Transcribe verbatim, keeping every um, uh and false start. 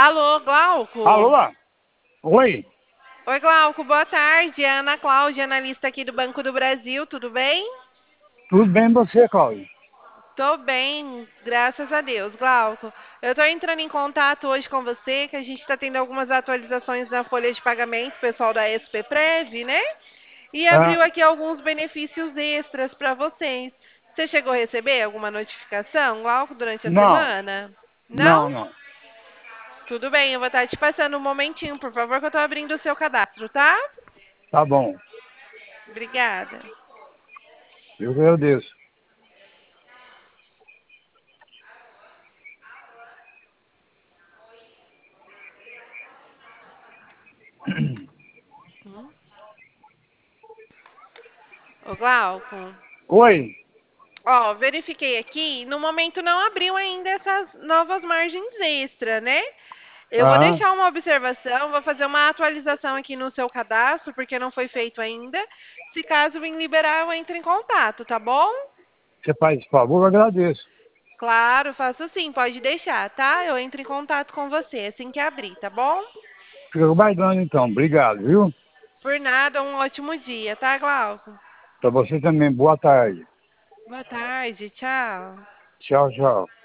Alô, Alô? Glauco? Oi? Oi, Glauco, boa tarde. É a Ana Cláudia, analista aqui do Banco do Brasil, tudo bem? Tudo bem você, Cláudio? Tô bem, graças a Deus, Glauco. Eu tô entrando em contato hoje com você, que a gente está tendo algumas atualizações na folha de pagamento, pessoal da S P Prev, né? E Ah, abriu aqui alguns benefícios extras para vocês. Você chegou a receber alguma notificação, Glauco, durante a não, semana? não, Não? não. Tudo bem, eu vou estar te passando um momentinho, por favor, que eu tô abrindo o seu cadastro, tá? Tá bom. Obrigada. Eu agradeço. Hum? Ô, Glauco, Oi? ó, verifiquei aqui, no momento não abriu ainda essas novas margens extra, né? Eu vou Aham. deixar uma observação, vou fazer uma atualização aqui no seu cadastro, porque não foi feito ainda. Se caso vir liberar, eu entro em contato, tá bom? Você faz esse favor, eu agradeço. Claro, faço sim, pode deixar, tá? Eu entro em contato com você assim que abrir, tá bom? Fica aguardando então. Obrigado, viu? Por nada, um ótimo dia, tá, Glauco? Pra você também. Boa tarde. Boa tarde, tchau. Tchau, tchau.